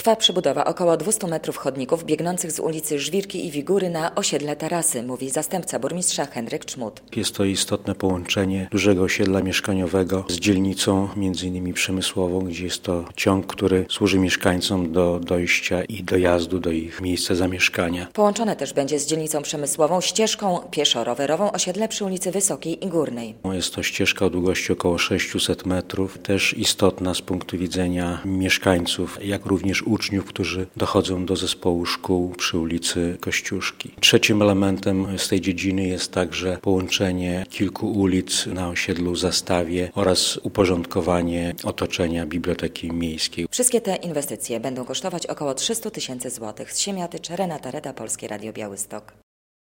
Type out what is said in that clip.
Trwa przebudowa około 200 metrów chodników biegnących z ulicy Żwirki i Wigury na osiedle Tarasy, mówi zastępca burmistrza Henryk Czmut. Jest to istotne połączenie dużego osiedla mieszkaniowego z dzielnicą m.in. przemysłową, gdzie jest to ciąg, który służy mieszkańcom do dojścia i dojazdu do ich miejsca zamieszkania. Połączone też będzie z dzielnicą przemysłową ścieżką pieszo-rowerową osiedle przy ulicy Wysokiej i Górnej. Jest to ścieżka o długości około 600 metrów, też istotna z punktu widzenia mieszkańców, jak również uczniów, którzy dochodzą do zespołu szkół przy ulicy Kościuszki. Trzecim elementem z tej dziedziny jest także połączenie kilku ulic na osiedlu Zastawie oraz uporządkowanie otoczenia Biblioteki Miejskiej. Wszystkie te inwestycje będą kosztować około 300 000 złotych. Z Siemiatycz, Renata Reda, Polskie Radio Białystok.